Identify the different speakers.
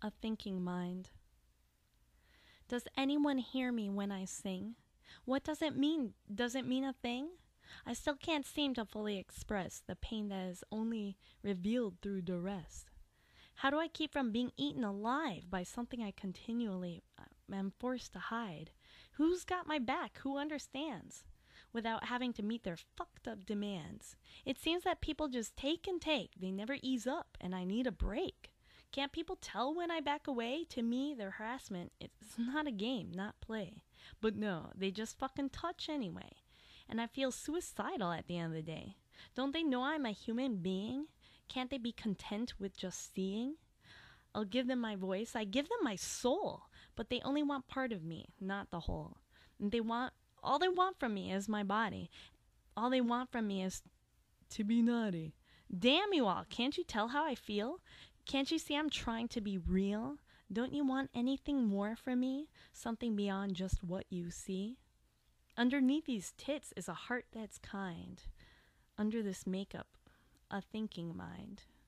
Speaker 1: A thinking mind. Does anyone hear me when I sing? What does it mean? Does it mean a thing? I still can't seem to fully express the pain that is only revealed through duress. How do I keep from being eaten alive by something I continually am forced to hide? Who's got my back? Who understands? Without having to meet their fucked up demands. It seems that people just take and take. They never ease up, and I need a break. Can't people tell when I back away? To me, their harassment is not a game, not play. But no, they just fucking touch anyway. And I feel suicidal at the end of the day. Don't they know I'm a human being? Can't they be content with just seeing? I'll give them my voice, I give them my soul, but they only want part of me, not the whole. And all they want from me is my body. All they want from me is to be naughty. Damn you all, can't you tell how I feel? Can't you see I'm trying to be real? Don't you want anything more from me? Something beyond just what you see? Underneath these tits is a heart that's kind. Under this makeup, a thinking mind.